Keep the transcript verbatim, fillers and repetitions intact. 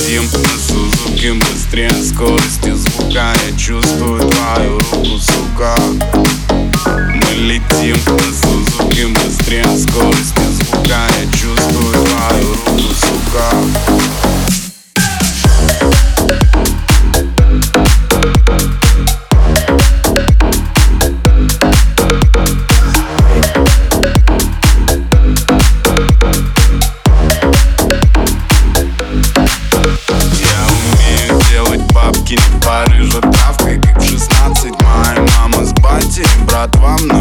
летим на Сузуки быстрее скорости звука. Я чувствую твою руку, сука. Мы летим на Сузуки быстрее скорости звука. Я чувствую твою руку, сука. Парижа травкой, как в шестнадцать. Моя мама с батей, брат вам на